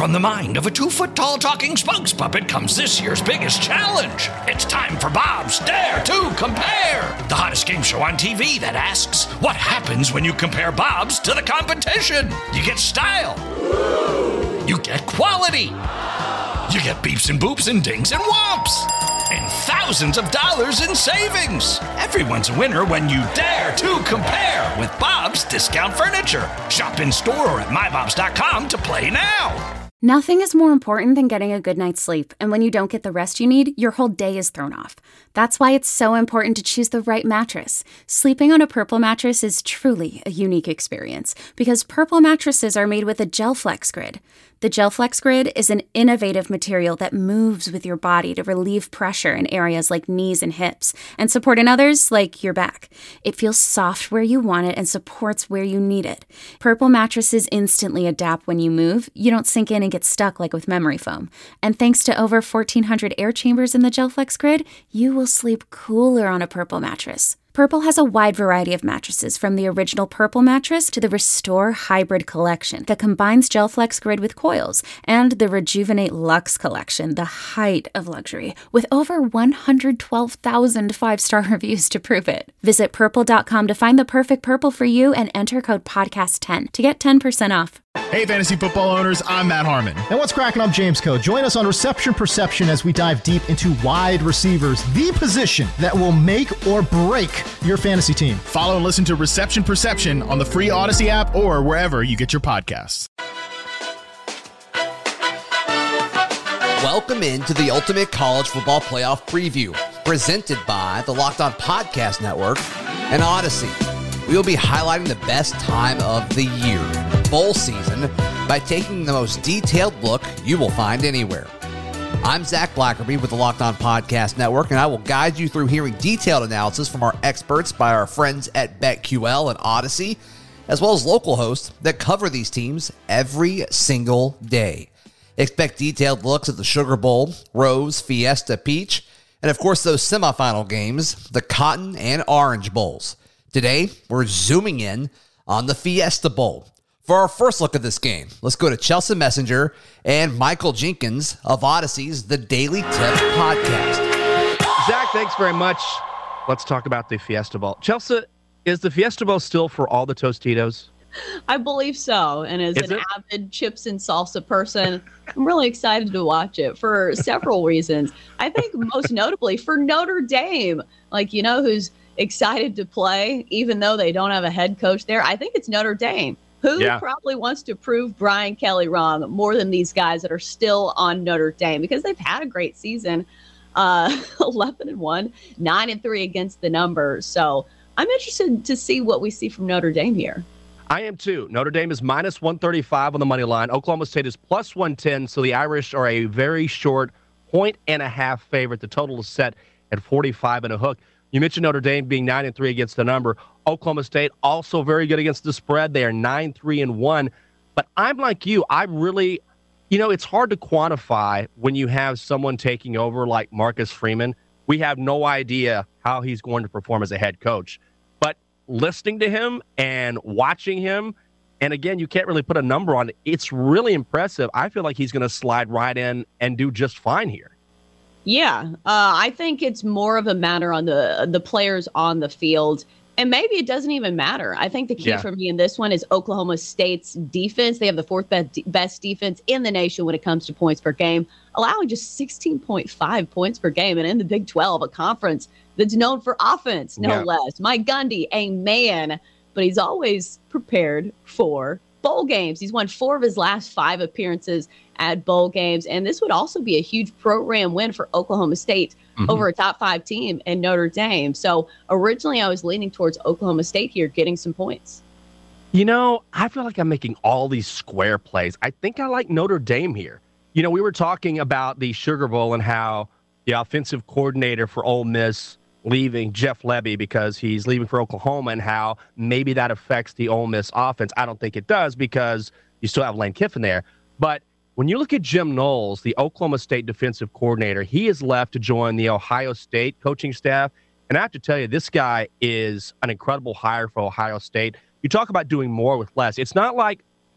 From the mind of a 2-foot-tall talking spokes puppet comes this year's biggest challenge. It's time for Bob's Dare to Compare, the hottest game show on TV that asks, what happens when you compare Bobs to the competition? You get style. You get quality. You get beeps and boops and dings and whomps. And thousands of dollars in savings. Everyone's a winner when you dare to compare with Bob's Discount Furniture. Shop in store or at mybobs.com to play now. Nothing is more important than getting a good night's sleep, and when you don't get the rest you need, your whole day is thrown off. That's why it's so important to choose the right mattress. Sleeping on a Purple mattress is truly a unique experience, because Purple mattresses are made with a GelFlex Grid. The GelFlex Grid is an innovative material that moves with your body to relieve pressure in areas like knees and hips, and support in others like your back. It feels soft where you want it and supports where you need it. Purple mattresses instantly adapt when you move. You don't sink in and get stuck like with memory foam. And thanks to over 1,400 air chambers in the GelFlex Grid, you will sleep cooler on a Purple mattress. Purple has a wide variety of mattresses, from the original Purple mattress to the Restore Hybrid collection that combines GelFlex Grid with coils, and the Rejuvenate Luxe collection, the height of luxury, with over 112,000 five-star reviews to prove it. Visit purple.com to find the perfect Purple for you and enter code podcast10 to get 10% off. Hey, fantasy football owners, I'm Matt Harmon. And what's cracking? I'm James Coe. Join us on Reception Perception as we dive deep into wide receivers, the position that will make or break your fantasy team. Follow and listen to Reception Perception on the free Odyssey app or wherever you get your podcasts. Welcome into the Ultimate College Football Playoff Preview, presented by the Locked On Podcast Network and Odyssey. We will be highlighting the best time of the year, bowl season, by taking the most detailed look you will find anywhere. I'm Zach Blackerby with the Locked On Podcast Network, and I will guide you through hearing detailed analysis from our experts by our friends at BetQL and Odyssey, as well as local hosts that cover these teams every single day. Expect detailed looks at the Sugar Bowl, Rose, Fiesta, Peach, and of course those semifinal games, the Cotton and Orange Bowls. Today, we're zooming in on the Fiesta Bowl. For our first look at this game, let's go to Chelsea Messenger and Michael Jenkins of Odyssey's The Daily Tip podcast. Zach, thanks very much. Let's talk about the Fiesta Bowl. Chelsea, is the Fiesta Bowl still for all the Tostitos? I believe so. And as an avid chips and salsa person, I'm really excited to watch it for several reasons. I think most notably for Notre Dame, who's excited to play, even though they don't have a head coach there. I think it's Notre Dame, who probably wants to prove Brian Kelly wrong more than these guys that are still on Notre Dame, because they've had a great season, 11-1, 9-3 against the numbers. So I'm interested to see what we see from Notre Dame here. I am too. Notre Dame is minus 135 on the money line. Oklahoma State is plus 110. So the Irish are a very short 1.5 favorite. The total is set at 45 and a hook. You mentioned Notre Dame being 9-3 against the number. Oklahoma State also very good against the spread. They are 9-3-1. But I'm like you. I really, it's hard to quantify when you have someone taking over like Marcus Freeman. We have no idea how he's going to perform as a head coach. But listening to him and watching him, and again, you can't really put a number on it. It's really impressive. I feel like he's going to slide right in and do just fine here. Yeah, I think it's more of a matter on the players on the field. And maybe it doesn't even matter. I think the key for me in this one is Oklahoma State's defense. They have the fourth best defense in the nation when it comes to points per game, allowing just 16.5 points per game. And in the Big 12, a conference that's known for offense, no less. Mike Gundy, a man, but he's always prepared for bowl games. He's won 4 of his last 5 appearances at bowl games. And this would also be a huge program win for Oklahoma State over a top 5 team in Notre Dame. So originally I was leaning towards Oklahoma State here, getting some points. I feel like I'm making all these square plays. I think I like Notre Dame here. We were talking about the Sugar Bowl and how the offensive coordinator for Ole Miss leaving, Jeff Lebby, because he's leaving for Oklahoma, and how maybe that affects the Ole Miss offense. I don't think it does, because you still have Lane Kiffin there. But when you look at Jim Knowles, the Oklahoma State defensive coordinator, he is left to join the Ohio State coaching staff. And I have to tell you, this guy is an incredible hire for Ohio State. You talk about doing more with less. It's not like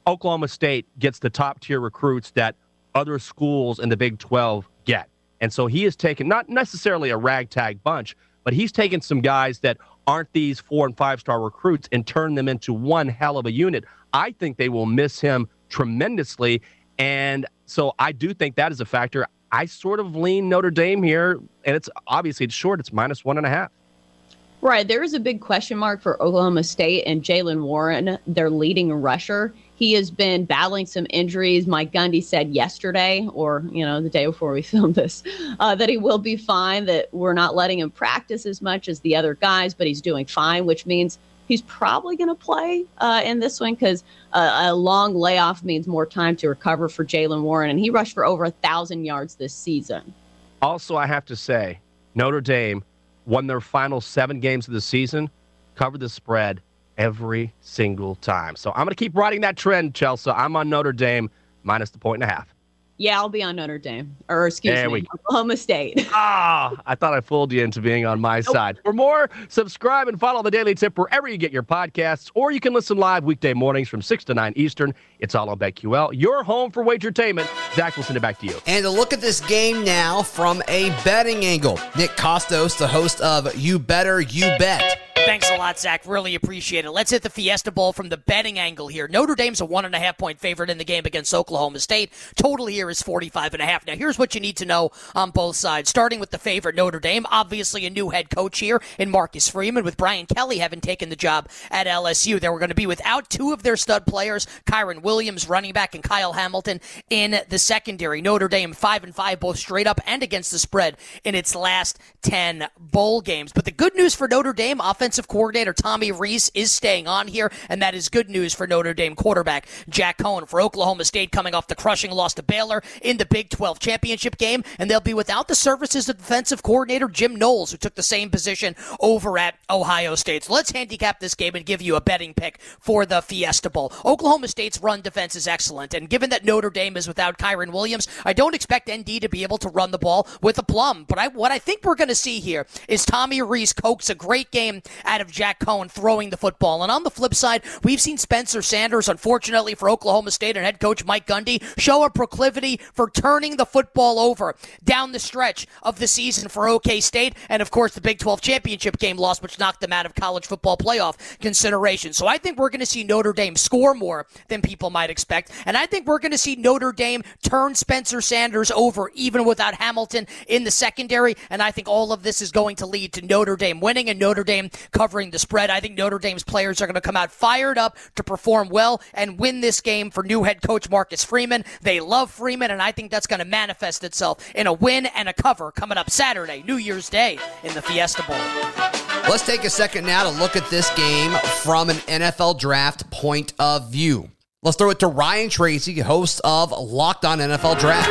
Oklahoma State gets the top-tier recruits that other schools in the Big 12 get. And so he has taken, not necessarily a ragtag bunch, but he's taken some guys that aren't these 4- and 5-star recruits and turned them into one hell of a unit. I think they will miss him tremendously. And so I do think that is a factor. I sort of lean Notre Dame here, and it's short. It's -1.5. Right. There is a big question mark for Oklahoma State and Jaylen Warren, their leading rusher. He has been battling some injuries. Mike Gundy said yesterday, or, the day before we filmed this, that he will be fine, that we're not letting him practice as much as the other guys, but he's doing fine, which means he's probably going to play in this one because a long layoff means more time to recover for Jaylen Warren, and he rushed for over 1,000 yards this season. Also, I have to say, Notre Dame won their final 7 games of the season, covered the spread every single time. So I'm going to keep riding that trend, Chelsea. I'm on Notre Dame -1.5. Yeah, I'll be on Notre Dame. Or, Oklahoma State. I thought I fooled you into being on my side. For more, subscribe and follow The Daily Tip wherever you get your podcasts, or you can listen live weekday mornings from 6 to 9 Eastern. It's all on BetQL. Your home for wagertainment. Zach, we'll send it back to you. And to look at this game now from a betting angle, Nick Kostos, the host of You Better, You Bet. Thanks a lot, Zach. Really appreciate it. Let's hit the Fiesta Bowl from the betting angle here. Notre Dame's a 1.5-point favorite in the game against Oklahoma State. Total here is 45.5. Now, here's what you need to know on both sides. Starting with the favorite, Notre Dame. Obviously, a new head coach here in Marcus Freeman, with Brian Kelly having taken the job at LSU. They were going to be without 2 of their stud players, Kyron Williams, running back, and Kyle Hamilton in the secondary. Notre Dame 5-5, both straight up and against the spread in its last 10 bowl games. But the good news for Notre Dame, offensive coordinator Tommy Rees is staying on here, and that is good news for Notre Dame quarterback Jack Cohen. For Oklahoma State, coming off the crushing loss to Baylor in the Big 12 championship game, and they'll be without the services of defensive coordinator Jim Knowles, who took the same position over at Ohio State. So let's handicap this game and give you a betting pick for the Fiesta Bowl. Oklahoma State's run defense is excellent, and given that Notre Dame is without Kyron Williams, I don't expect ND to be able to run the ball with aplomb. But what I think we're going to see here is Tommy Rees coax a great game out of Jack Cohen throwing the football. And on the flip side, we've seen Spencer Sanders, unfortunately for Oklahoma State and head coach Mike Gundy, show a proclivity for turning the football over down the stretch of the season for OK State. And of course, the Big 12 championship game loss, which knocked them out of college football playoff consideration. So I think we're going to see Notre Dame score more than people might expect. And I think we're going to see Notre Dame turn Spencer Sanders over even without Hamilton in the secondary. And I think all of this is going to lead to Notre Dame winning and Notre Dame covering the spread. I think Notre Dame's players are going to come out fired up to perform well and win this game for new head coach Marcus Freeman. They love Freeman, and I think that's going to manifest itself in a win and a cover coming up Saturday, New Year's Day, in the Fiesta Bowl. Let's take a second now to look at this game from an NFL draft point of view. Let's throw it to Ryan Tracy, host of Locked On NFL Draft.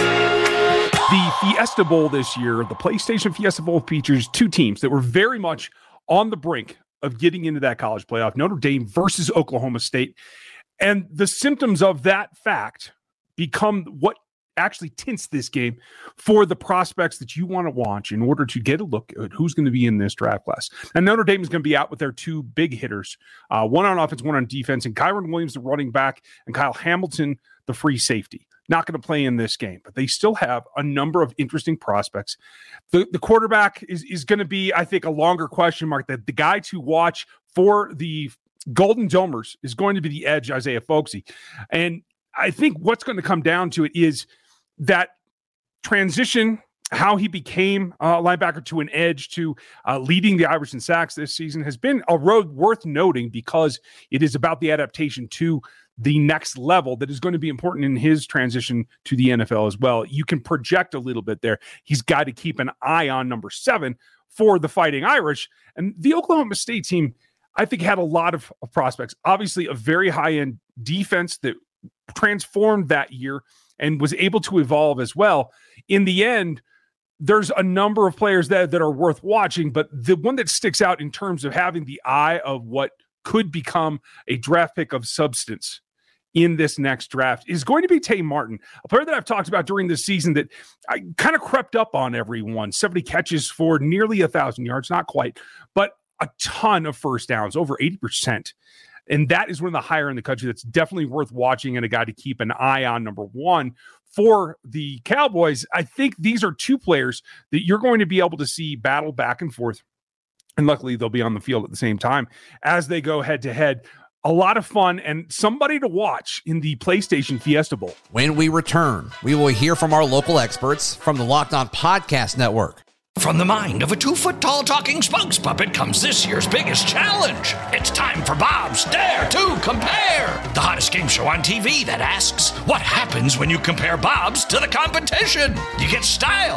The Fiesta Bowl this year, the PlayStation Fiesta Bowl, features 2 teams that were very much on the brink of getting into that college playoff, Notre Dame versus Oklahoma State. And the symptoms of that fact become what actually tints this game for the prospects that you want to watch in order to get a look at who's going to be in this draft class. And Notre Dame is going to be out with their 2 big hitters, one on offense, one on defense, and Kyron Williams, the running back, and Kyle Hamilton, the free safety. Not going to play in this game, but they still have a number of interesting prospects. The quarterback is going to be, I think, a longer question mark. That the guy to watch for the Golden Domers is going to be the edge, Isaiah Folksy. And I think what's going to come down to it is that transition, how he became a linebacker to an edge to leading the Irish in sacks this season has been a road worth noting because it is about the adaptation to the next level that is going to be important in his transition to the NFL as well. You can project a little bit there. He's got to keep an eye on number 7 for the Fighting Irish. And the Oklahoma State team, I think, had a lot of prospects. Obviously, a very high-end defense that transformed that year and was able to evolve as well. In the end, there's a number of players that are worth watching, but the one that sticks out in terms of having the eye of what could become a draft pick of substance in this next draft is going to be Tay Martin, a player that I've talked about during this season that I kind of crept up on everyone. 70 catches for nearly 1,000 yards, not quite, but a ton of first downs, over 80%. And that is one of the higher in the country. That's definitely worth watching and a guy to keep an eye on, number one. For the Cowboys, I think these are two players that you're going to be able to see battle back and forth. And luckily, they'll be on the field at the same time as they go head-to-head. A lot of fun and somebody to watch in the PlayStation Fiesta Bowl. When we return, we will hear from our local experts from the Locked On Podcast Network. From the mind of a 2-foot-tall talking spokes puppet comes this year's biggest challenge. It's time for Bob's Dare to Compare, the hottest game show on TV that asks, what happens when you compare Bob's to the competition? You get style.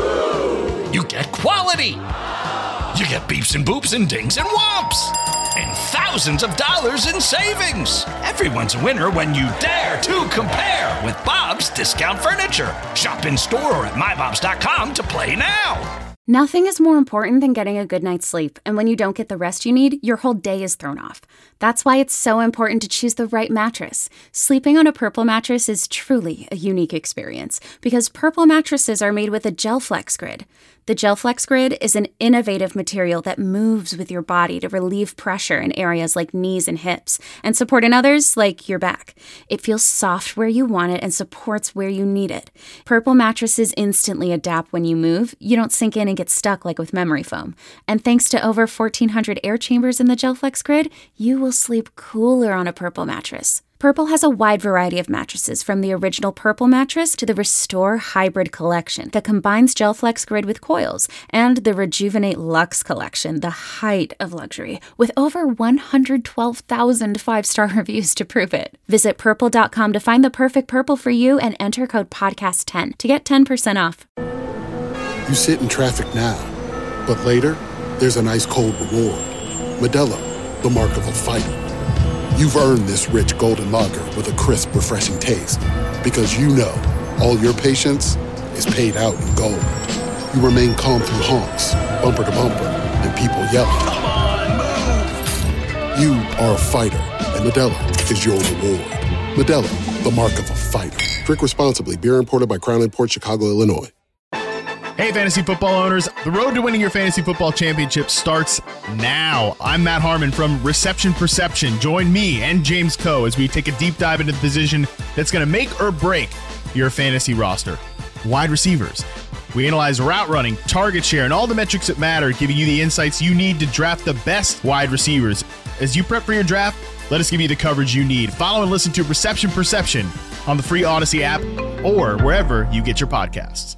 You get quality. You get beeps and boops and dings and whomps. And thousands of dollars in savings. Everyone's a winner when you dare to compare with Bob's Discount Furniture. Shop in store or at mybobs.com to play now. Nothing is more important than getting a good night's sleep, and when you don't get the rest you need, your whole day is thrown off. That's why it's so important to choose the right mattress. Sleeping on a Purple mattress is truly a unique experience, because Purple mattresses are made with a GelFlex Grid. The GelFlex Grid is an innovative material that moves with your body to relieve pressure in areas like knees and hips, and support in others like your back. It feels soft where you want it and supports where you need it. Purple mattresses instantly adapt when you move. You don't sink in and get stuck like with memory foam. And thanks to over 1,400 air chambers in the GelFlex Grid, you will sleep cooler on a Purple mattress. Purple has a wide variety of mattresses, from the original Purple mattress to the Restore Hybrid collection that combines GelFlex Grid with coils, and the Rejuvenate Luxe collection, the height of luxury, with over 112,000 five-star reviews to prove it. Visit Purple.com to find the perfect Purple for you and enter code podcast10 to get 10% off. You sit in traffic now, but later, there's an ice-cold reward. Modelo, the mark of a fighter. You've earned this rich golden lager with a crisp, refreshing taste. Because you know, all your patience is paid out in gold. You remain calm through honks, bumper to bumper, and people yelling. Come on, move! You are a fighter, and Modelo is your reward. Modelo, the mark of a fighter. Drink responsibly. Beer imported by Crown Imports, Chicago, Illinois. Hey, fantasy football owners. The road to winning your fantasy football championship starts now. I'm Matt Harmon from Reception Perception. Join me and James Coe as we take a deep dive into the position that's going to make or break your fantasy roster. Wide receivers. We analyze route running, target share, and all the metrics that matter, giving you the insights you need to draft the best wide receivers. As you prep for your draft, let us give you the coverage you need. Follow and listen to Reception Perception on the free Odyssey app or wherever you get your podcasts.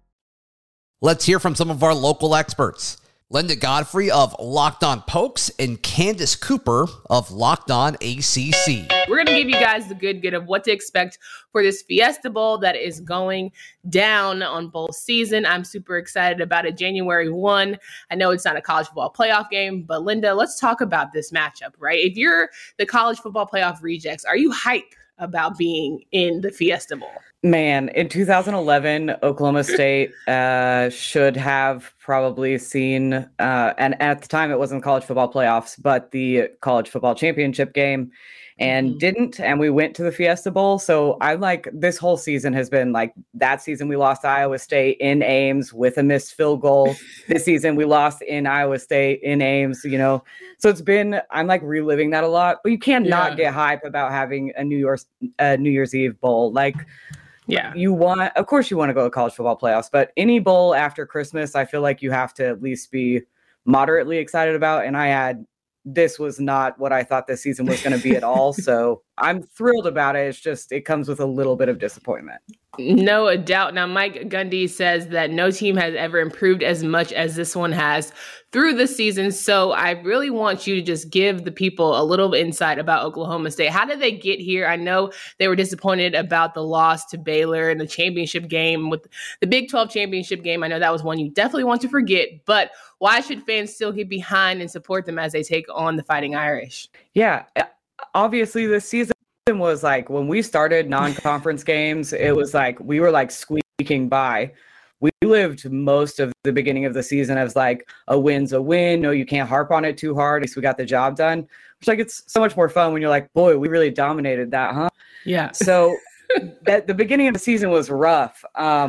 Let's hear from some of our local experts. Linda Godfrey of Locked On Pokes and Candace Cooper of Locked On ACC. We're going to give you guys the good of what to expect for this Fiesta Bowl that is going down on bowl season. I'm super excited about it. January 1. I know it's not a college football playoff game, but Linda, let's talk about this matchup, right? If you're the college football playoff rejects, are you hype about being in the Fiesta Bowl? Man, in 2011, Oklahoma State should have probably seen, and at the time it wasn't college football playoffs, but the college football championship game, and didn't. And we went to the Fiesta Bowl. So I'm like, this whole season has been like, that season we lost to Iowa State in Ames with a missed field goal. This season we lost in Iowa State in Ames, you know. So it's been, I'm like reliving that a lot. But you cannot get hype about having a New Year's Eve bowl. Like, yeah, of course you want to go to college football playoffs, but any bowl after Christmas, I feel like you have to at least be moderately excited about. And this was not what I thought this season was going to be at all. So I'm thrilled about it. It's just, it comes with a little bit of disappointment. No doubt. Now, Mike Gundy says that no team has ever improved as much as this one has through the season. So I really want you to just give the people a little insight about Oklahoma State. How did they get here? I know they were disappointed about the loss to Baylor in the championship game, with the Big 12 championship game. I know that was one you definitely want to forget, but why should fans still get behind and support them as they take on the Fighting Irish? Yeah, obviously this season was like, when we started non-conference games, it was like we were like squeaking by. We lived most of the beginning of the season as like, a win's a win. No, you can't harp on it too hard. At least we got the job done. Which, like, it's so much more fun when you're like, boy, we really dominated that, huh? Yeah. So the beginning of the season was rough.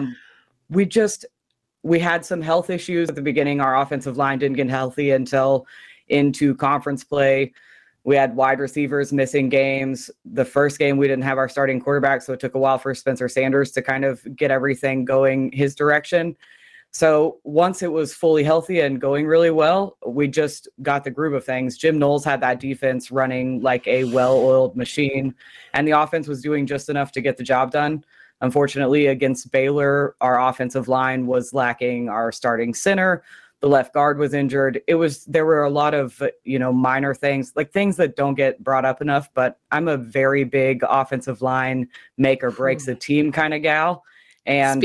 We had some health issues at the beginning. Our offensive line didn't get healthy until into conference play. We had wide receivers missing games. The first game, we didn't have our starting quarterback, so it took a while for Spencer Sanders to kind of get everything going his direction. So once it was fully healthy and going really well, we just got the groove of things. Jim Knowles had that defense running like a well-oiled machine, and the offense was doing just enough to get the job done. Unfortunately, against Baylor, our offensive line was lacking our starting center. The left guard was injured. There were a lot of, minor things, like things that don't get brought up enough, but I'm a very big offensive line make or breaks the team kind of gal. And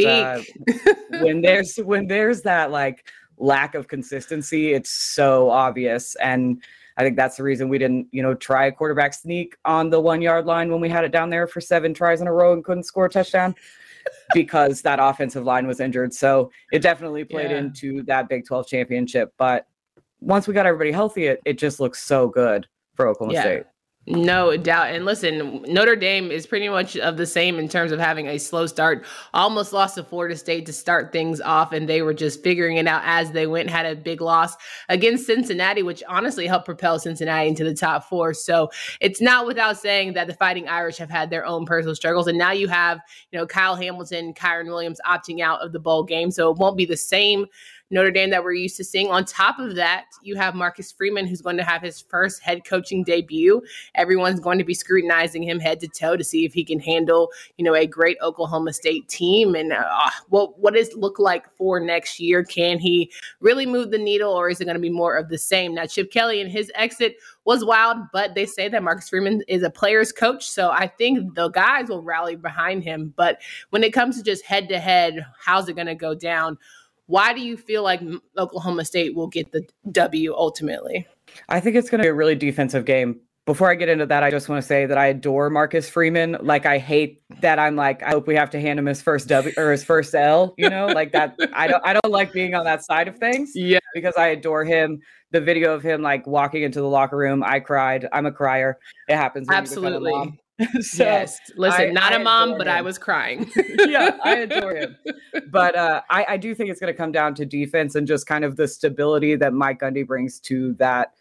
when there's that like lack of consistency, it's so obvious. And I think that's the reason we didn't, try a quarterback sneak on the 1 yard line when we had it down there for 7 tries in a row and couldn't score a touchdown because that offensive line was injured. So it definitely played into that Big 12 championship. But once we got everybody healthy, it just looks so good for Oklahoma State. No doubt. And listen, Notre Dame is pretty much of the same in terms of having a slow start. Almost lost to Florida State to start things off, and they were just figuring it out as they went. Had a big loss against Cincinnati, which honestly helped propel Cincinnati into the top 4. So it's not without saying that the Fighting Irish have had their own personal struggles. And now you have, Kyle Hamilton, Kyron Williams opting out of the bowl game. So it won't be the same Notre Dame that we're used to seeing. On top of that, you have Marcus Freeman, who's going to have his first head coaching debut. Everyone's going to be scrutinizing him head to toe to see if he can handle, a great Oklahoma State team. And what does it look like for next year? Can he really move the needle, or is it going to be more of the same? Now, Chip Kelly and his exit was wild, but they say that Marcus Freeman is a player's coach. So I think the guys will rally behind him. But when it comes to just head to head, how's it going to go down? Why do you feel like Oklahoma State will get the W ultimately? I think it's going to be a really defensive game. Before I get into that, I just want to say that I adore Marcus Freeman. Like, I hate that I hope we have to hand him his first W or his first L, like that. I don't like being on that side of things. Yeah, because I adore him. The video of him walking into the locker room, I cried. I'm a crier. It happens. Absolutely. So yes. Listen, not a mom, but I was crying. Yeah, I adore him. But I do think it's going to come down to defense and just kind of the stability that Mike Gundy brings to that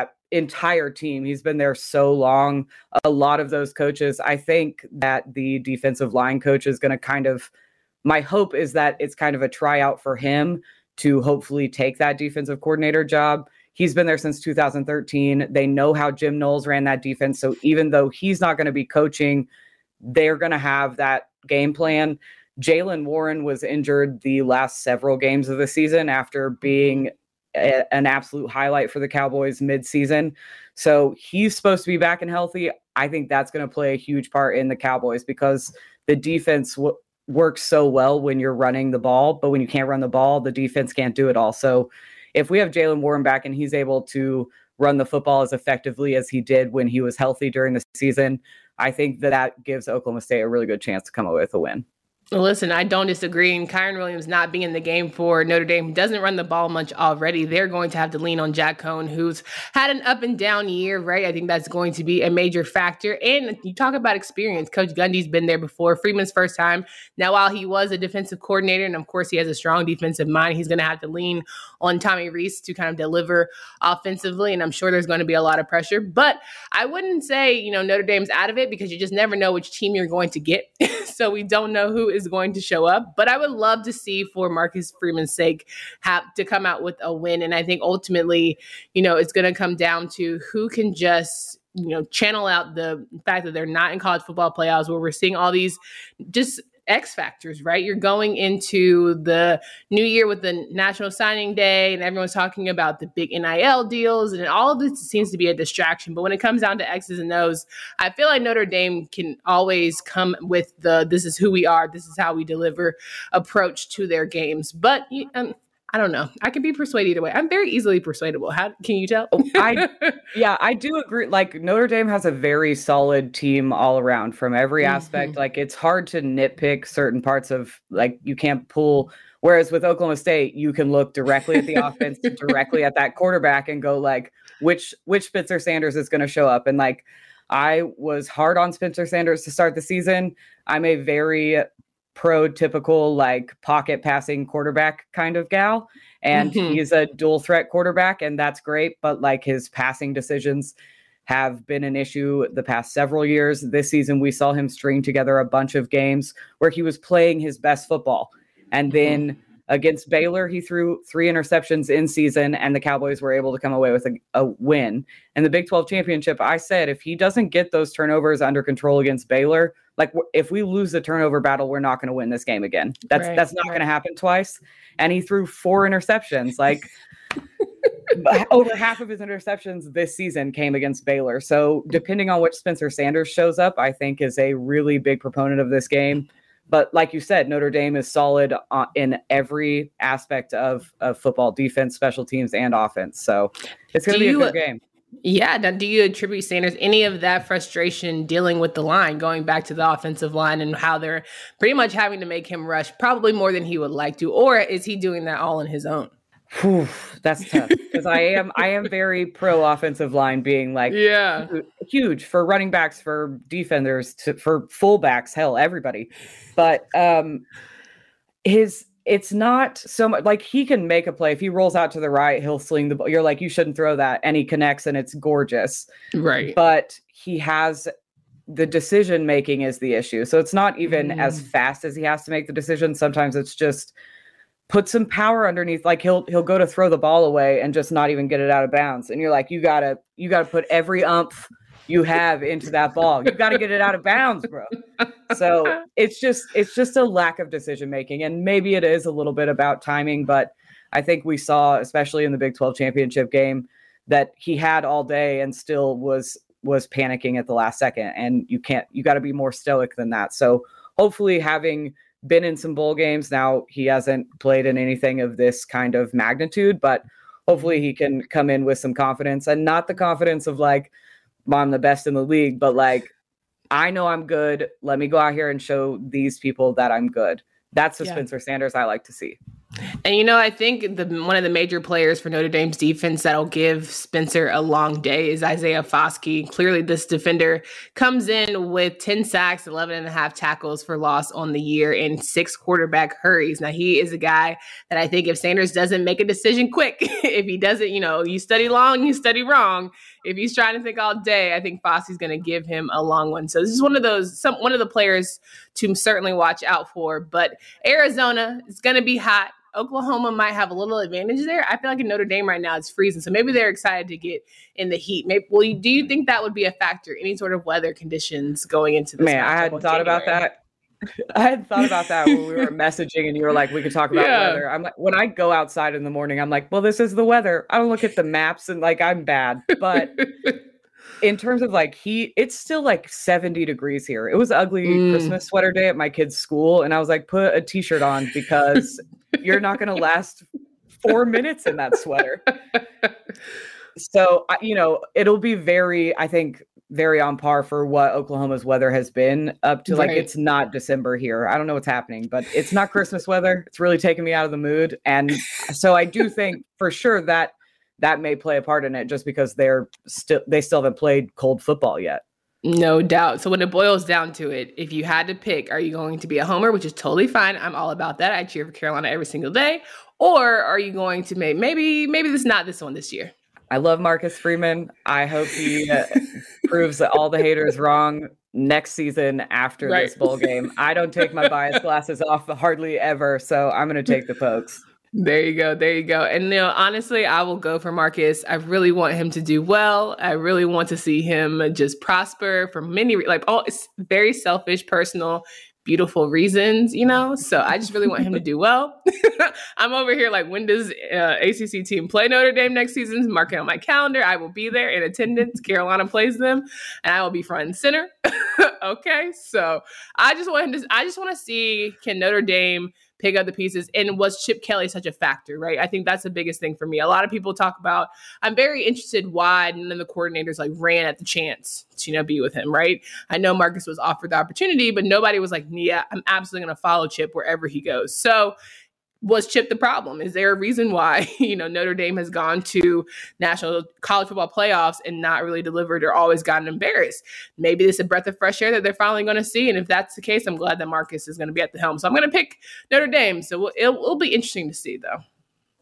entire team. He's been there so long. A lot of those coaches, I think that the defensive line coach is going to my hope is that it's kind of a tryout for him to hopefully take that defensive coordinator job. He's been there since 2013. They know how Jim Knowles ran that defense. So even though he's not going to be coaching, they're going to have that game plan. Jaylen Warren was injured the last several games of the season after being an absolute highlight for the Cowboys midseason. So he's supposed to be back and healthy. I think that's going to play a huge part in the Cowboys because the defense works so well when you're running the ball, but when you can't run the ball, the defense can't do it all. So if we have Jaylen Warren back and he's able to run the football as effectively as he did when he was healthy during the season, I think that gives Oklahoma State a really good chance to come away with a win. Listen, I don't disagree. And Kyron Williams not being in the game for Notre Dame doesn't run the ball much already. They're going to have to lean on Jack Cohn, who's had an up and down year, right? I think that's going to be a major factor. And you talk about experience. Coach Gundy's been there before. Freeman's first time. Now, while he was a defensive coordinator, and of course he has a strong defensive mind, he's going to have to lean on Tommy Rees to kind of deliver offensively. And I'm sure there's going to be a lot of pressure. But I wouldn't say, Notre Dame's out of it because you just never know which team you're going to get. So we don't know who is going to show up, but I would love to see, for Marcus Freeman's sake, have to come out with a win. And I think ultimately, it's going to come down to who can just, channel out the fact that they're not in college football playoffs, where we're seeing all these just X factors, right? You're going into the new year with the National Signing Day and everyone's talking about the big NIL deals, and all of this seems to be a distraction. But when it comes down to X's and O's, I feel like Notre Dame can always come with this is who we are, this is how we deliver approach to their games. But I don't know. I can be persuaded either way. I'm very easily persuadable. How can you tell? I do agree. Notre Dame has a very solid team all around from every aspect. It's hard to nitpick certain parts of you can't pull. Whereas with Oklahoma State, you can look directly at the offense, directly at that quarterback, and go which Spencer Sanders is going to show up. And I was hard on Spencer Sanders to start the season. I'm a very prototypical pocket passing quarterback kind of gal, and he's a dual threat quarterback, and that's great, but his passing decisions have been an issue the past several years. This season, we saw him string together a bunch of games where he was playing his best football. And then against Baylor, he threw 3 interceptions in season, and the Cowboys were able to come away with a win. And the Big 12 championship, I said, if he doesn't get those turnovers under control against Baylor, like if we lose the turnover battle, we're not going to win this game again. That's not going to happen twice. And he threw 4 interceptions. Like over half of his interceptions this season came against Baylor. So depending on which Spencer Sanders shows up, I think is a really big proponent of this game. But like you said, Notre Dame is solid in every aspect of football, defense, special teams, and offense. So it's going to be a good game. Yeah. Now, do you attribute Sanders any of that frustration dealing with the line, going back to the offensive line and how they're pretty much having to make him rush probably more than he would like to? Or is he doing that all on his own? Whew, that's tough because I am very pro offensive line being like huge for running backs, for defenders, for fullbacks, hell, everybody. But it's not so much like he can make a play. If he rolls out to the right, he'll sling the ball. You're like, you shouldn't throw that. And he connects and it's gorgeous. Right. But he has the decision making is the issue. So it's not even as fast as he has to make the decision. Sometimes it's just put some power underneath. Like he'll go to throw the ball away and just not even get it out of bounds. And you're like, you gotta put every umph you have into that ball. You got to get it out of bounds, bro. So it's just a lack of decision making, and maybe it is a little bit about timing. But I think we saw, especially in the Big 12 championship game, that he had all day and still was panicking at the last second. And you got to be more stoic than that. So hopefully, having been in some bowl games now, he hasn't played in anything of this kind of magnitude, but hopefully he can come in with some confidence, and not the confidence of like, I'm the best in the league, but like, I know I'm good. Let me go out here and show these people that I'm good. That's the Spencer Sanders I like to see. And, I think one of the major players for Notre Dame's defense that'll give Spencer a long day is Isaiah Foskey. Clearly, this defender comes in with 10 sacks, 11.5 tackles for loss on the year, and 6 quarterback hurries. Now, he is a guy that I think if Sanders doesn't make a decision quick, if he doesn't, you study long, you study wrong. If he's trying to think all day, I think Foskey's going to give him a long one. So this is one of the players to certainly watch out for. But Arizona is going to be hot. Oklahoma might have a little advantage there. I feel like in Notre Dame right now it's freezing, so maybe they're excited to get in the heat. Do you think that would be a factor? Any sort of weather conditions going into this? Man, I hadn't thought about that. I hadn't thought about that when we were messaging, and you were like, "We could talk about weather." I'm like, when I go outside in the morning, I'm like, "Well, this is the weather." I don't look at the maps and like I'm bad, but. In terms of like heat, it's still like 70 degrees here. It was ugly Christmas sweater day at my kid's school. And I was like, put a t-shirt on because you're not going to last 4 minutes in that sweater. So, it'll be very on par for what Oklahoma's weather has been up to. Like, it's not December here. I don't know what's happening, but it's not Christmas weather. It's really taking me out of the mood. And so I do think for sure that may play a part in it, just because they still haven't played cold football yet. No doubt. So when it boils down to it, if you had to pick, are you going to be a homer, which is totally fine? I'm all about that. I cheer for Carolina every single day. Or are you going to maybe this is not this one this year? I love Marcus Freeman. I hope he proves all the haters wrong next season after this bowl game. I don't take my bias glasses off hardly ever, so I'm going to take the Pokes. There you go. And honestly, I will go for Marcus. I really want him to do well. I really want to see him just prosper for many, it's very selfish, personal, beautiful reasons, So I just really want him to do well. I'm over here like, when does ACC team play Notre Dame next season? Mark it on my calendar. I will be there in attendance. Carolina plays them, and I will be front and center. Okay, so I just want to see, can Notre Dame pick up the pieces, and was Chip Kelly such a factor, right? I think that's the biggest thing for me. A lot of people talk about, I'm very interested why none of the coordinators ran at the chance to be with him, right? I know Marcus was offered the opportunity, but nobody was like, yeah, I'm absolutely going to follow Chip wherever he goes. So was Chip the problem? Is there a reason why, Notre Dame has gone to national college football playoffs and not really delivered, or always gotten embarrassed? Maybe this is a breath of fresh air that they're finally going to see. And if that's the case, I'm glad that Marcus is going to be at the helm. So I'm going to pick Notre Dame. So it'll be interesting to see, though.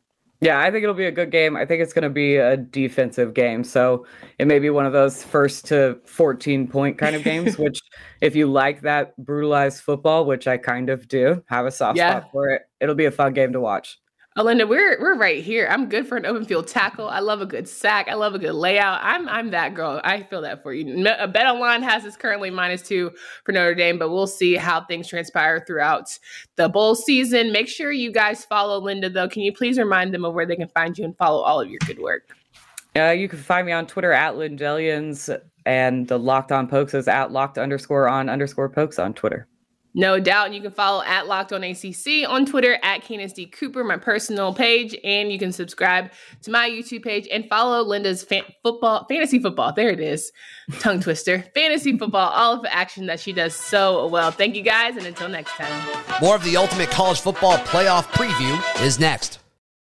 Yeah, I think it'll be a good game. I think it's going to be a defensive game. So it may be one of those first to 14-point kind of games, which if you like that brutalized football, which I kind of do, have a soft spot for it, it'll be a fun game to watch. Linda, we're right here. I'm good for an open field tackle. I love a good sack. I love a good layout. I'm that girl. I feel that for you. BetOnline has this currently -2 for Notre Dame, but we'll see how things transpire throughout the bowl season. Make sure you guys follow Linda, though. Can you please remind them of where they can find you and follow all of your good work? You can find me on Twitter at Lindellians, and the Locked On Pokes is at @locked_on_pokes on Twitter. No doubt. And you can follow at Locked On ACC on Twitter at Candace D. Cooper, my personal page. And you can subscribe to my YouTube page and follow Linda's fantasy football. There it is. Tongue twister. Fantasy football. All of the action that she does so well. Thank you guys. And until next time. More of the Ultimate College Football Playoff Preview is next.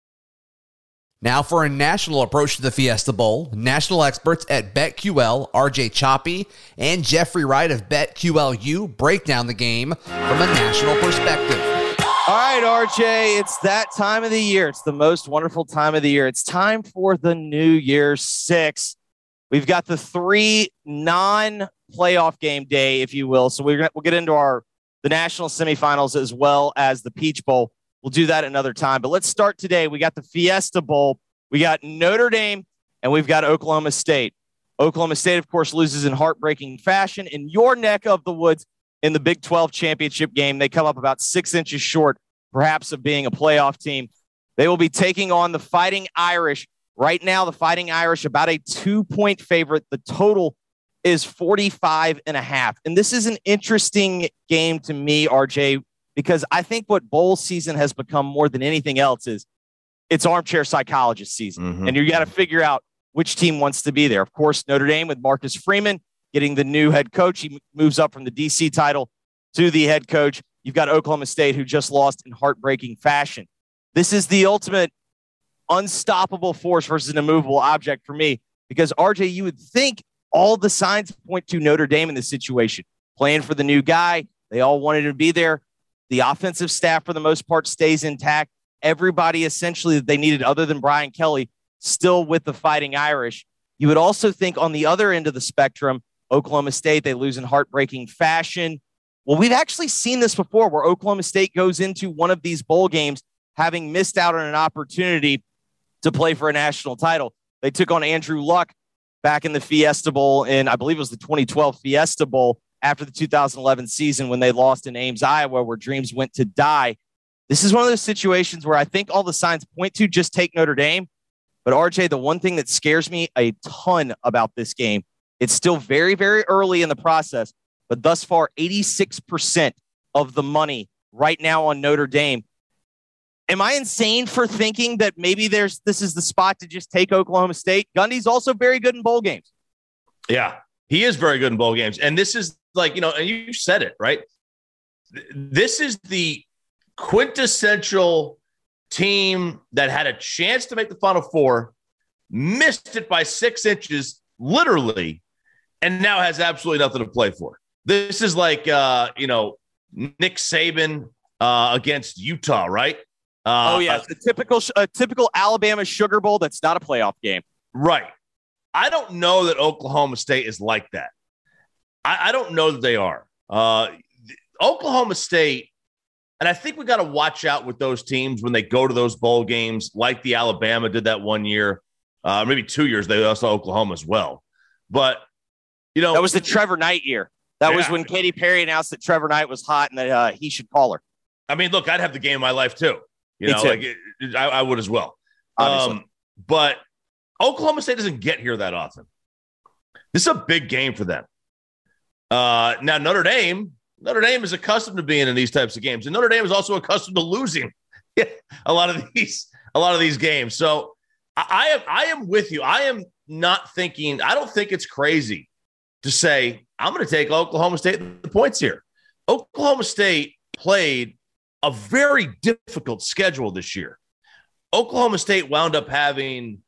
Now for a national approach to the Fiesta Bowl, national experts at BetQL, RJ Choppy, and Jeffrey Wright of BetQLU break down the game from a national perspective. All right, RJ, it's that time of the year. It's the most wonderful time of the year. It's time for the New Year's Six. We've got the 3 non-playoff game day, if you will. So we'll get into the national semifinals as well as the Peach Bowl. We'll do that another time. But let's start today. We got the Fiesta Bowl. We got Notre Dame, and we've got Oklahoma State. Oklahoma State, of course, loses in heartbreaking fashion in your neck of the woods in the Big 12 championship game. They come up about 6 inches short, perhaps, of being a playoff team. They will be taking on the Fighting Irish. Right now, the Fighting Irish, about a 2-point favorite. The total is 45.5. And this is an interesting game to me, RJ, because I think what bowl season has become more than anything else is it's armchair psychologist season. Mm-hmm. And you got to figure out which team wants to be there. Of course, Notre Dame with Marcus Freeman getting the new head coach. He moves up from the DC title to the head coach. You've got Oklahoma State, who just lost in heartbreaking fashion. This is the ultimate unstoppable force versus an immovable object for me, because, RJ, you would think all the signs point to Notre Dame in this situation. Playing for the new guy. They all wanted to be there. The offensive staff, for the most part, stays intact. Everybody essentially that they needed other than Brian Kelly still with the Fighting Irish. You would also think on the other end of the spectrum, Oklahoma State, they lose in heartbreaking fashion. Well, we've actually seen this before where Oklahoma State goes into one of these bowl games having missed out on an opportunity to play for a national title. They took on Andrew Luck back in the Fiesta Bowl, and I believe it was the 2012 Fiesta Bowl, after the 2011 season when they lost in Ames, Iowa, where dreams went to die. This is one of those situations where I think all the signs point to just take Notre Dame. But, RJ, the one thing that scares me a ton about this game, it's still very, very early in the process, but thus far, 86% of the money right now on Notre Dame. Am I insane for thinking that maybe this is the spot to just take Oklahoma State? Gundy's also very good in bowl games. Yeah, he is very good in bowl games. And this is and you said it, right? This is the quintessential team that had a chance to make the Final Four, missed it by 6 inches, literally, and now has absolutely nothing to play for. This is like, Nick Saban against Utah, right? It's a typical Alabama Sugar Bowl that's not a playoff game. Right. I don't know that Oklahoma State is like that. I don't know that they are. Oklahoma State, and I think we got to watch out with those teams when they go to those bowl games, like the Alabama did that one year, maybe 2 years. They also Oklahoma as well. But, that was the Trevor Knight year. That was when Katy Perry announced that Trevor Knight was hot and that he should call her. I mean, look, I'd have the game of my life too. I would as well. But Oklahoma State doesn't get here that often. This is a big game for them. Now, Notre Dame is accustomed to being in these types of games, and Notre Dame is also accustomed to losing a lot of these games. So I am with you. I am not thinking. I don't think it's crazy to say I'm going to take Oklahoma State the points here. Oklahoma State played a very difficult schedule this year. Oklahoma State wound up having,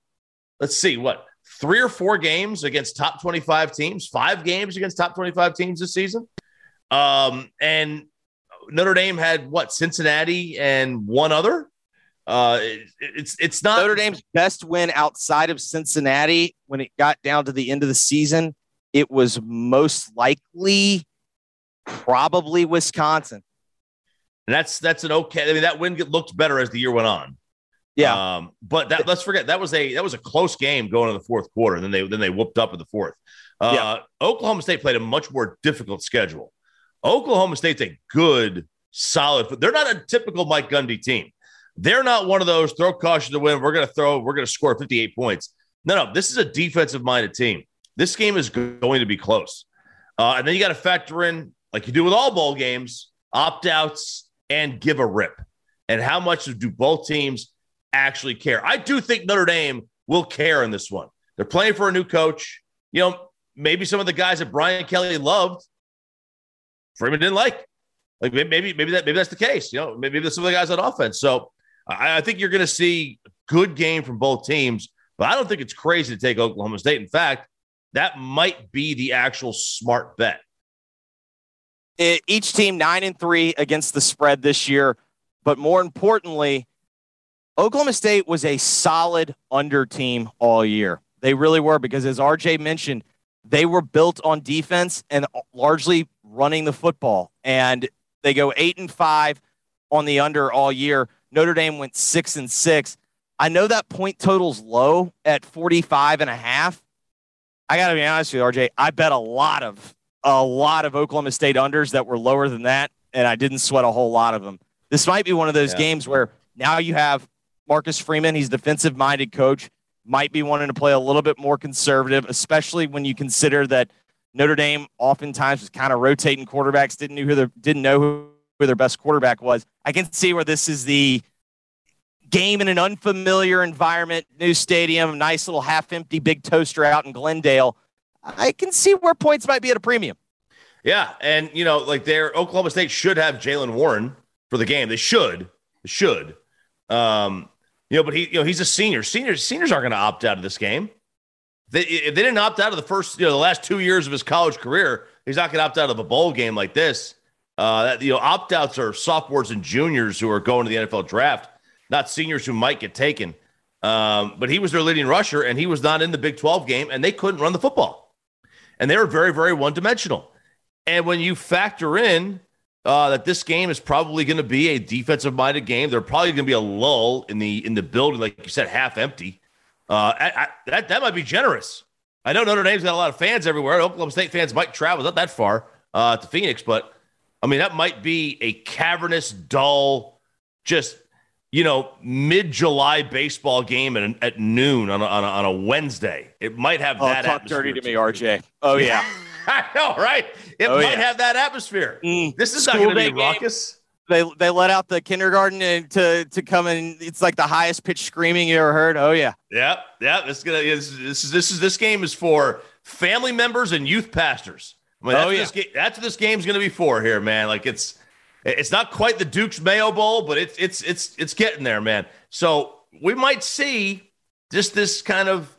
3 or 4 games against top 25 teams, 5 games against top 25 teams this season. And Notre Dame had Cincinnati and one other. It's not Notre Dame's best win outside of Cincinnati. When it got down to the end of the season, it was most likely probably Wisconsin. And that's an okay. I mean, that win looked better as the year went on. Yeah. But let's forget that was a close game going into the fourth quarter. And then they whooped up in the fourth. Oklahoma State played a much more difficult schedule. Oklahoma State's a good, solid, but they're not a typical Mike Gundy team. They're not one of those throw caution to win. We're going to score 58 points. No, this is a defensive minded team. This game is going to be close. And then you got to factor in, like you do with all bowl games, opt-outs and give a rip. And how much do both teams actually care? I do think Notre Dame will care in this one. They're playing for a new coach. You know, maybe some of the guys that Brian Kelly loved, Freeman didn't like. Like maybe that's the case. You know, maybe there's some of the guys on offense. So I think you're going to see a good game from both teams, but I don't think it's crazy to take Oklahoma State. In fact, that might be the actual smart bet. Each team 9-3 against the spread this year, but more importantly, Oklahoma State was a solid under team all year. They really were, because as RJ mentioned, they were built on defense and largely running the football. And they go 8-5 on the under all year. Notre Dame went 6-6. I know that point total's low at 45.5. I got to be honest with you, RJ. I bet a lot of Oklahoma State unders that were lower than that, and I didn't sweat a whole lot of them. This might be one of those games where now you have Marcus Freeman. He's a defensive-minded coach. Might be wanting to play a little bit more conservative, especially when you consider that Notre Dame oftentimes was kind of rotating quarterbacks, didn't know who their best quarterback was. I can see where this is the game in an unfamiliar environment, new stadium, nice little half-empty big toaster out in Glendale. I can see where points might be at a premium. Yeah, and, you know, like Oklahoma State should have Jaylen Warren for the game. They should. But he's a senior. Seniors aren't going to opt out of this game. If they didn't opt out of the last 2 years of his college career, he's not going to opt out of a bowl game like this. Opt-outs are sophomores and juniors who are going to the NFL draft, not seniors who might get taken. But he was their leading rusher, and he was not in the Big 12 game, and they couldn't run the football. And they were very, very one-dimensional. And when you factor in that this game is probably going to be a defensive-minded game, there's probably going to be a lull in the building, like you said, half empty. That might be generous. I know Notre Dame's got a lot of fans everywhere. Oklahoma State fans might travel not that far to Phoenix, but I mean that might be a cavernous, dull, just mid-July baseball game at noon on a Wednesday. It might have that. Talk dirty to me, RJ. Oh yeah, I know, right? It might have that atmosphere. This is not going to be raucous. They let out the kindergarten to come in. It's like the highest pitch screaming you ever heard. Oh yeah. Yeah. This game is for family members and youth pastors. I mean, that's what this game's going to be for here, man. Like it's not quite the Duke's Mayo Bowl, but it's getting there, man. So we might see just this kind of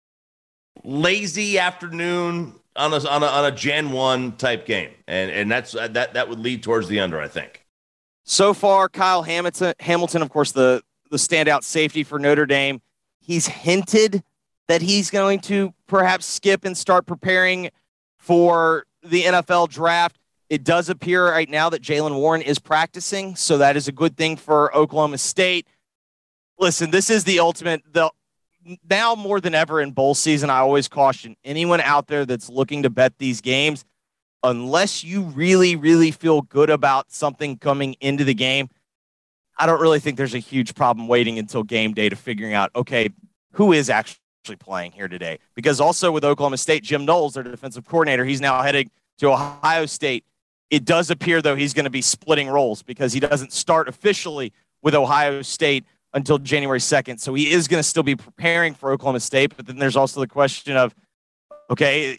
lazy afternoon on a Jan 1 type game, and that would lead towards the under, I think. So far, Kyle Hamilton, of course, the standout safety for Notre Dame, he's hinted that he's going to perhaps skip and start preparing for the NFL draft. It does appear right now that Jaylen Warren is practicing, so that is a good thing for Oklahoma State. Listen, this is the ultimate. Now more than ever in bowl season, I always caution anyone out there that's looking to bet these games, unless you really, really feel good about something coming into the game, I don't really think there's a huge problem waiting until game day to figuring out, okay, who is actually playing here today? Because also with Oklahoma State, Jim Knowles, their defensive coordinator, he's now heading to Ohio State. It does appear, though, he's going to be splitting roles because he doesn't start officially with Ohio State until January 2nd. So he is going to still be preparing for Oklahoma State. But then there's also the question of, okay,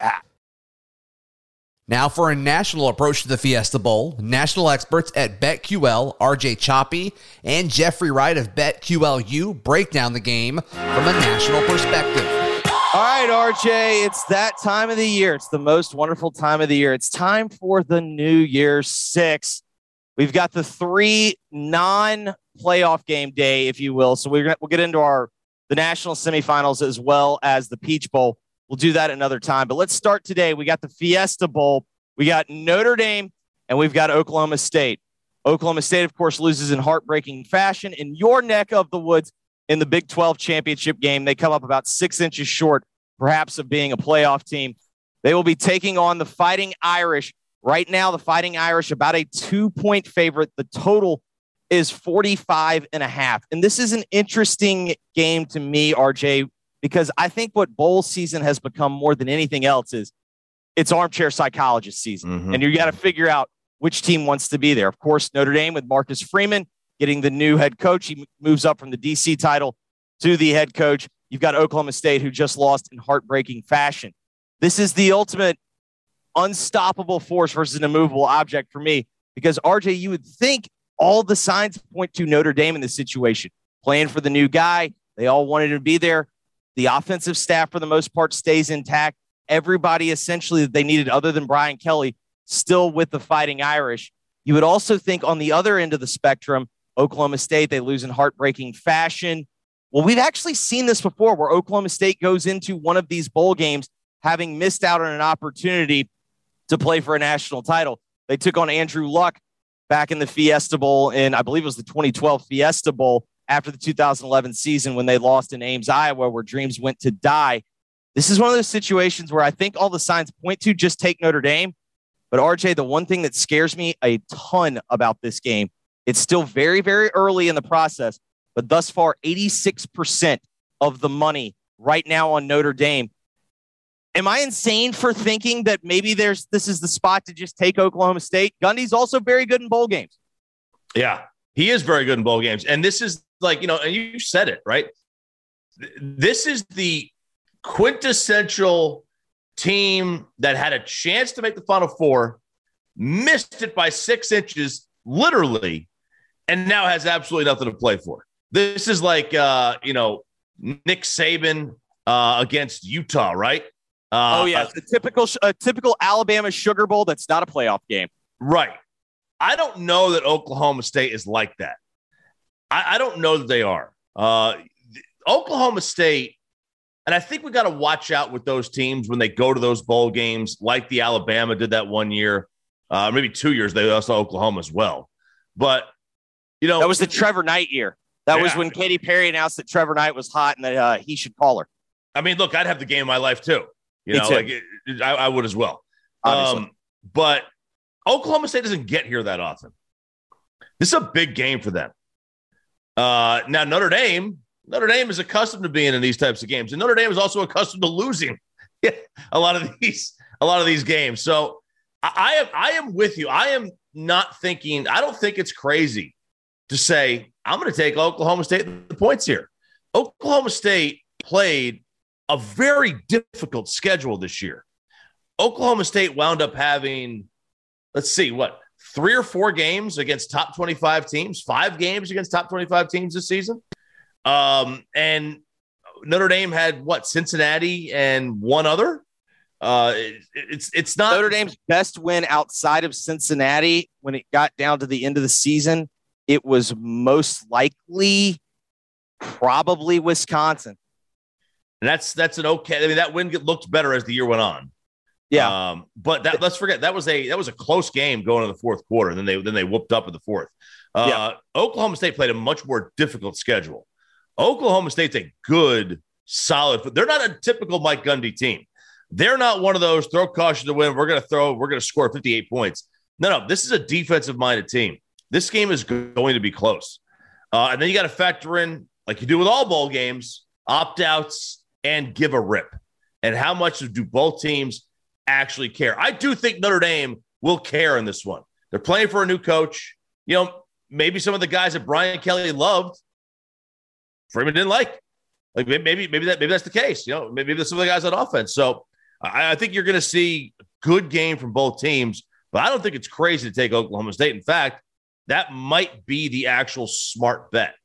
Now for a national approach to the Fiesta Bowl, national experts at BetQL, RJ Choppy and Jeffrey Wright of BetQLU break down the game from a national perspective. All right, RJ, it's that time of the year. It's the most wonderful time of the year. It's time for the New Year's Six. We've got the 3 non playoff game day, if you will. So we'll get into the national semifinals as well as the Peach Bowl. We'll do that another time. But let's start today. We got the Fiesta Bowl. We got Notre Dame, and we've got Oklahoma State. Oklahoma State, of course, loses in heartbreaking fashion in your neck of the woods in the Big 12 championship game. They come up about 6 inches short, perhaps, of being a playoff team. They will be taking on the Fighting Irish. Right now, the Fighting Irish, about a 2-point favorite. The total is 45.5. And this is an interesting game to me, RJ, because I think what bowl season has become more than anything else is it's armchair psychologist season. Mm-hmm. And you got to figure out which team wants to be there. Of course, Notre Dame with Marcus Freeman getting the new head coach. He moves up from the DC title to the head coach. You've got Oklahoma State, who just lost in heartbreaking fashion. This is the ultimate unstoppable force versus an immovable object for me, because, RJ, you would think all the signs point to Notre Dame in this situation. Playing for the new guy. They all wanted to be there. The offensive staff, for the most part, stays intact. Everybody essentially that they needed other than Brian Kelly still with the Fighting Irish. You would also think on the other end of the spectrum, Oklahoma State, they lose in heartbreaking fashion. Well, we've actually seen this before, where Oklahoma State goes into one of these bowl games having missed out on an opportunity to play for a national title. They took on Andrew Luck back in the Fiesta Bowl in, I believe it was the 2012 Fiesta Bowl after the 2011 season when they lost in Ames, Iowa, where dreams went to die. This is one of those situations where I think all the signs point to just take Notre Dame. But, RJ, the one thing that scares me a ton about this game, it's still very, very early in the process, but thus far, 86% of the money right now on Notre Dame. Am I insane for thinking that maybe this is the spot to just take Oklahoma State? Gundy's also very good in bowl games. Yeah, he is very good in bowl games. And this is like, and you said it, right? This is the quintessential team that had a chance to make the Final Four, missed it by 6 inches, literally, and now has absolutely nothing to play for. This is like, Nick Saban against Utah, right? A typical Alabama Sugar Bowl that's not a playoff game. Right. I don't know that Oklahoma State is like that. I don't know that they are. Oklahoma State, and I think we got to watch out with those teams when they go to those bowl games, like the Alabama did that one year, maybe 2 years. They also Oklahoma as well. But, that was the Trevor Knight year. That was when Katy Perry announced that Trevor Knight was hot and that he should call her. I mean, look, I'd have the game of my life too. I would as well. But Oklahoma State doesn't get here that often. This is a big game for them. Now, Notre Dame is accustomed to being in these types of games, and Notre Dame is also accustomed to losing a lot of these games. So I am with you. I am not thinking. I don't think it's crazy to say I'm going to take Oklahoma State the points here. Oklahoma State played a very difficult schedule this year. Oklahoma State wound up having, 3 or 4 games against top 25 teams, 5 games against top 25 teams this season. And Notre Dame had Cincinnati and one other. It's not Notre Dame's best win outside of Cincinnati. When it got down to the end of the season, it was most likely probably Wisconsin. And that's an okay. I mean, that win looked better as the year went on. Yeah. But let's forget that was a close game going into the fourth quarter. And then they whooped up in the fourth. Oklahoma State played a much more difficult schedule. Oklahoma State's a good, solid. They're not a typical Mike Gundy team. They're not one of those throw caution to win. We're going to score 58 points. No. This is a defensive minded team. This game is going to be close. And then you got to factor in, like you do with all bowl games, opt-outs and give a rip. And how much do both teams actually care? I do think Notre Dame will care in this one. They're playing for a new coach. Maybe some of the guys that Brian Kelly loved, Freeman didn't like. Like maybe that's the case. Maybe there's some of the guys on offense. So I think you're going to see a good game from both teams, but I don't think it's crazy to take Oklahoma State. In fact, that might be the actual smart bet.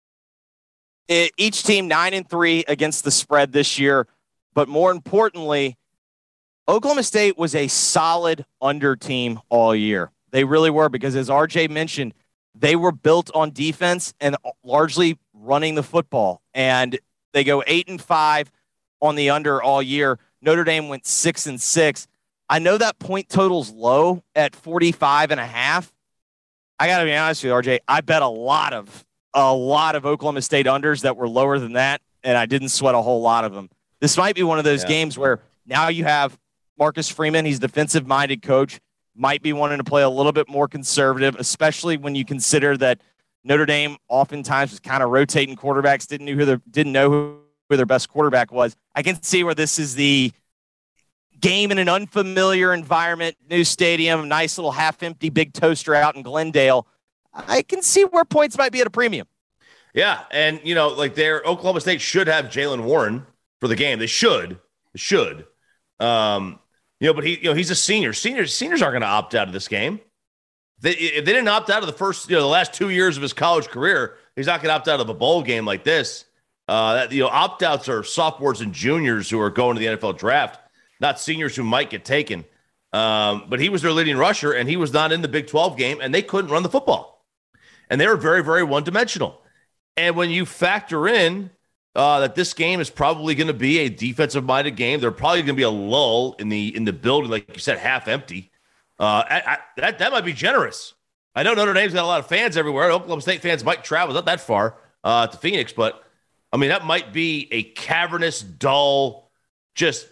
Each team 9-3 against the spread this year. But more importantly, Oklahoma State was a solid under team all year. They really were, because as RJ mentioned, They were built on defense and largely running the football. And they go 8-5 on the under all year. Notre Dame went 6-6. I know that point total's low at 45.5. I got to be honest with you, RJ. I bet a lot of Oklahoma State unders that were lower than that, and I didn't sweat a whole lot of them. This might be one of those games where now you have Marcus Freeman. He's a defensive-minded coach. Might be wanting to play a little bit more conservative, especially when you consider that Notre Dame oftentimes was kind of rotating quarterbacks, didn't know who their best quarterback was. I can see where this is the game in an unfamiliar environment, new stadium, nice little half-empty big toaster out in Glendale. I can see where points might be at a premium. Yeah, and, Oklahoma State should have Jaylen Warren for the game. They should. But he's a senior. Seniors aren't going to opt out of this game. If they didn't opt out of the last 2 years of his college career, he's not going to opt out of a bowl game like this. Opt-outs are sophomores and juniors who are going to the NFL draft, not seniors who might get taken. But he was their leading rusher, and he was not in the Big 12 game, and they couldn't run the football. And they were very, very one-dimensional. And when you factor in that this game is probably going to be a defensive-minded game, there's probably going to be a lull in the building, like you said, half empty. That might be generous. I know Notre Dame's got a lot of fans everywhere. Oklahoma State fans might travel not that far to Phoenix, but I mean that might be a cavernous, dull, just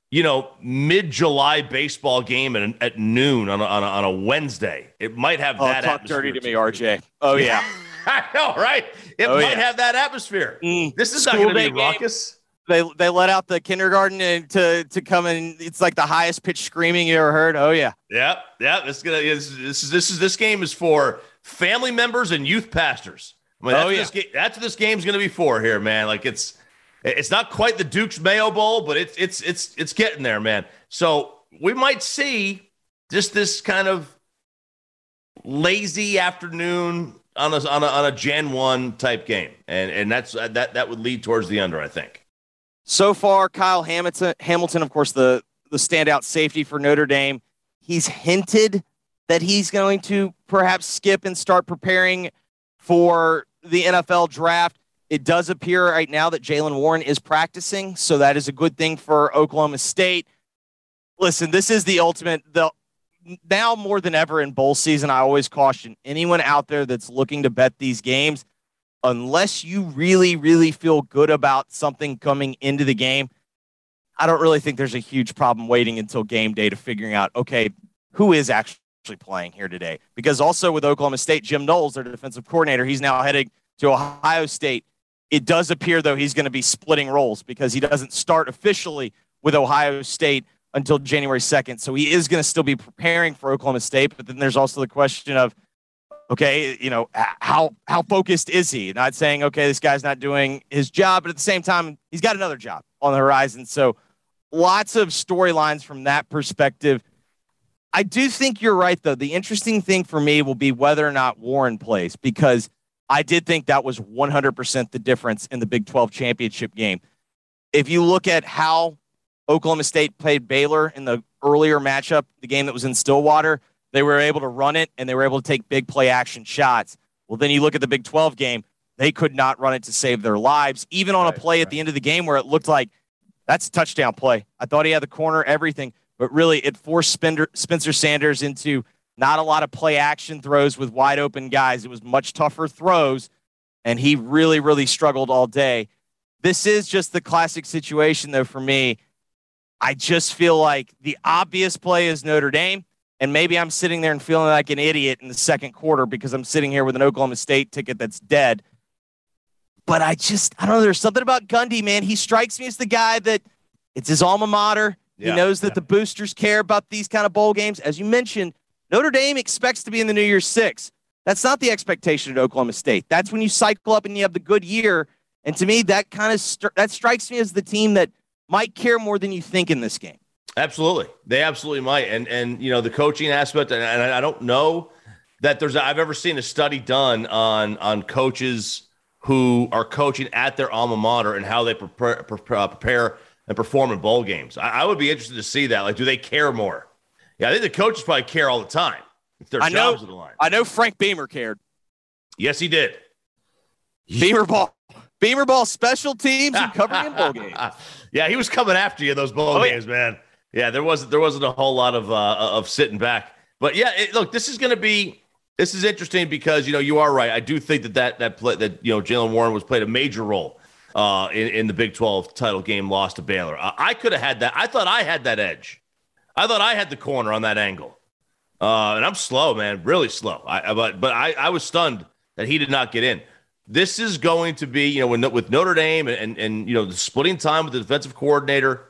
mid-July baseball game at noon on a Wednesday. It might have that. Talk dirty to me, RJ. Oh yeah. I know, right? It might have that atmosphere. This is not going to be raucous. They let out the kindergarten to come in. It's like the highest pitch screaming you ever heard. Oh yeah. Yeah. This game is for family members and youth pastors. I mean, that's what this game's going to be for here, man. Like it's not quite the Duke's Mayo Bowl, but it's getting there, man. So we might see just this kind of lazy afternoon on a Jan 1 type game, and that would lead towards the under, I think. So far, Kyle Hamilton, of course, the standout safety for Notre Dame, he's hinted that he's going to perhaps skip and start preparing for the NFL draft. It does appear right now that Jaylen Warren is practicing, so that is a good thing for Oklahoma State. Listen, this is the ultimate. Now more than ever in bowl season, I always caution anyone out there that's looking to bet these games, unless you really, really feel good about something coming into the game, I don't really think there's a huge problem waiting until game day to figuring out, okay, who is actually playing here today? Because also with Oklahoma State, Jim Knowles, their defensive coordinator, he's now heading to Ohio State. It does appear, though, he's going to be splitting roles because he doesn't start officially with Ohio State until January 2nd. So he is going to still be preparing for Oklahoma State. But then there's also the question of, okay, how focused is he? Not saying, okay, this guy's not doing his job, but at the same time, he's got another job on the horizon. So lots of storylines from that perspective. I do think you're right, though. The interesting thing for me will be whether or not Warren plays, because I did think that was 100% the difference in the Big 12 championship game. If you look at how Oklahoma State played Baylor in the earlier matchup, the game that was in Stillwater, they were able to run it, and they were able to take big play action shots. Well, then you look at the Big 12 game, they could not run it to save their lives, even on a play at the end of the game where it looked like that's a touchdown play. I thought he had the corner, everything, but really it forced Spencer Sanders into not a lot of play action throws with wide open guys. It was much tougher throws, and he really, really struggled all day. This is just the classic situation, though, for me. I just feel like the obvious play is Notre Dame, and maybe I'm sitting there and feeling like an idiot in the second quarter because I'm sitting here with an Oklahoma State ticket that's dead. But I don't know. There's something about Gundy, man. He strikes me as the guy that it's his alma mater. Yeah, he knows that the boosters care about these kind of bowl games. As you mentioned, Notre Dame expects to be in the New Year's Six. That's not the expectation at Oklahoma State. That's when you cycle up and you have the good year. And to me, that kind of that strikes me as the team that might care more than you think in this game. Absolutely. They absolutely might. And the coaching aspect, and I don't know that I've ever seen a study done on coaches who are coaching at their alma mater and how they prepare and perform in bowl games. I would be interested to see that. Like, do they care more? Yeah, I think the coaches probably care all the time. If their jobs are the line. I know Frank Beamer cared. Yes, he did. Beamer ball special teams and covering in bowl games. Yeah, he was coming after you in those bowl games, man. Yeah, there wasn't a whole lot of sitting back. But yeah, look, this is interesting because you are right. I do think that Jaylen Warren played a major role in the Big 12 title game lost to Baylor. I could have had that. I thought I had that edge. I thought I had the corner on that angle. And I'm slow, man, really slow. But I was stunned that he did not get in. This is going to be, with Notre Dame and the splitting time with the defensive coordinator,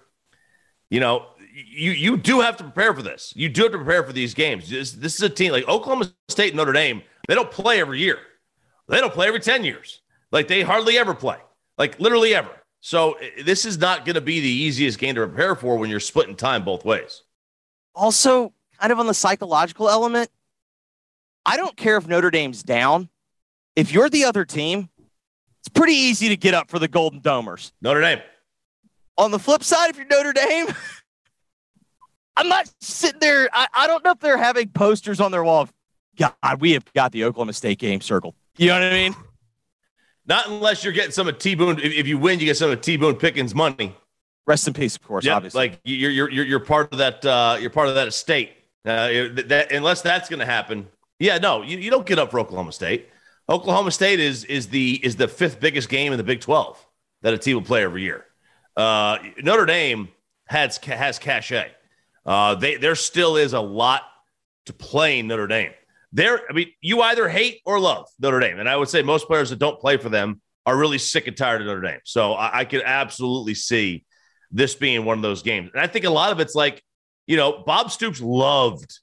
you do have to prepare for this. You do have to prepare for these games. This is a team like Oklahoma State and Notre Dame. They don't play every year. They don't play every 10 years. Like, they hardly ever play, like literally ever. So this is not going to be the easiest game to prepare for when you're splitting time both ways. Also, kind of on the psychological element, I don't care if Notre Dame's down. If you're the other team, it's pretty easy to get up for the Golden Domers. Notre Dame. On the flip side, if you're Notre Dame, I'm not sitting there. I don't know if they're having posters on their wall of, God, we have got the Oklahoma State game circled. You know what I mean? Not unless you're getting some of T. Boone. If you win, you get some of T. Boone Pickens' money. Rest in peace, of course. Yep, obviously, like you're part of that. You're part of that estate. Unless that's going to happen, you don't get up for Oklahoma State. Oklahoma State is the fifth biggest game in the Big 12 that a team will play every year. Notre Dame has cachet. There still is a lot to play in Notre Dame. You either hate or love Notre Dame, and I would say most players that don't play for them are really sick and tired of Notre Dame. So I could absolutely see this being one of those games, and I think a lot of it's like, Bob Stoops loved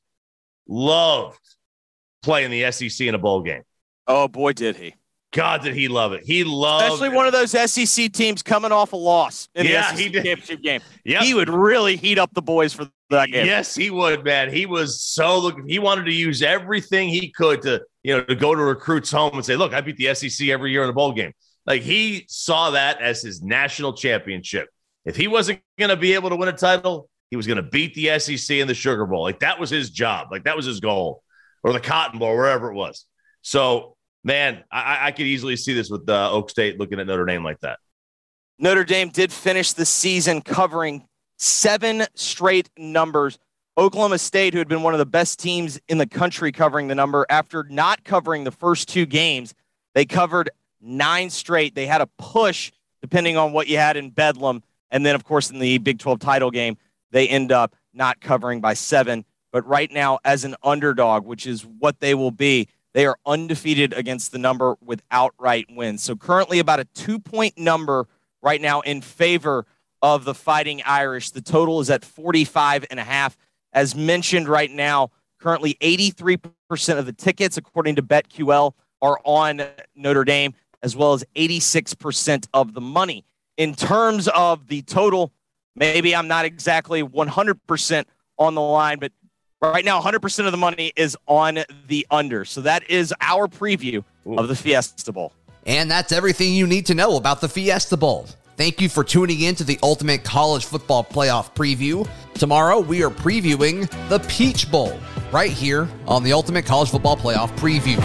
playing the SEC in a bowl game. Oh, boy, did he. God, did he love it. He loved especially one of those SEC teams coming off a loss in the SEC championship game. Yep. He would really heat up the boys for that game. Yes, he would, man. He was he wanted to use everything he could to go to recruits home and say, look, I beat the SEC every year in a bowl game. Like, he saw that as his national championship. If he wasn't going to be able to win a title, he was going to beat the SEC in the Sugar Bowl. Like, that was his job. Like, that was his goal, or the Cotton Bowl, wherever it was. So, man, I could easily see this with Oak State looking at Notre Dame like that. Notre Dame did finish the season covering 7 straight numbers. Oklahoma State, who had been one of the best teams in the country covering the number, after not covering the first 2 games, they covered 9 straight. They had a push, depending on what you had in Bedlam. And then, of course, in the Big 12 title game, they end up not covering by 7. But right now, as an underdog, which is what they will be, they are undefeated against the number with outright wins. So currently about a 2-point number right now in favor of the Fighting Irish. The total is at 45.5. As mentioned right now, currently 83% of the tickets, according to BetQL, are on Notre Dame, as well as 86% of the money. In terms of the total, maybe I'm not exactly 100% on the line, but right now, 100% of the money is on the under. So that is our preview of the Fiesta Bowl. And that's everything you need to know about the Fiesta Bowl. Thank you for tuning in to the Ultimate College Football Playoff Preview. Tomorrow, we are previewing the Peach Bowl right here on the Ultimate College Football Playoff Preview.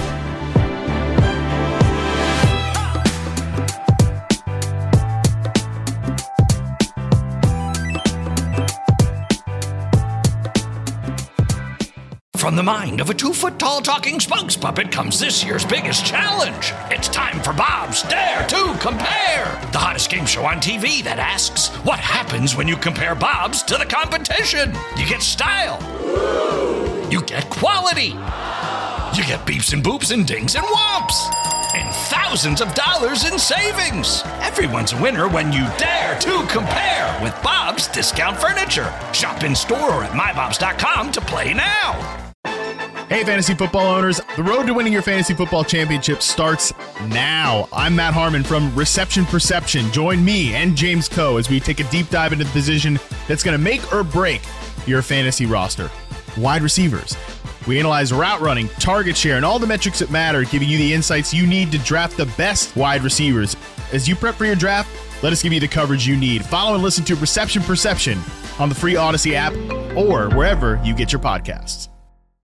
From the mind of a 2-foot-tall talking spokes puppet comes this year's biggest challenge. It's time for Bob's Dare to Compare, the hottest game show on TV that asks, what happens when you compare Bob's to the competition? You get style. You get quality. You get beeps and boops and dings and whomps. And thousands of dollars in savings. Everyone's a winner when you dare to compare with Bob's Discount Furniture. Shop in store or at mybobs.com to play now. Hey, fantasy football owners, the road to winning your fantasy football championship starts now. I'm Matt Harmon from Reception Perception. Join me and James Coe as we take a deep dive into the position that's going to make or break your fantasy roster. Wide receivers. We analyze route running, target share, and all the metrics that matter, giving you the insights you need to draft the best wide receivers. As you prep for your draft, let us give you the coverage you need. Follow and listen to Reception Perception on the free Odyssey app or wherever you get your podcasts.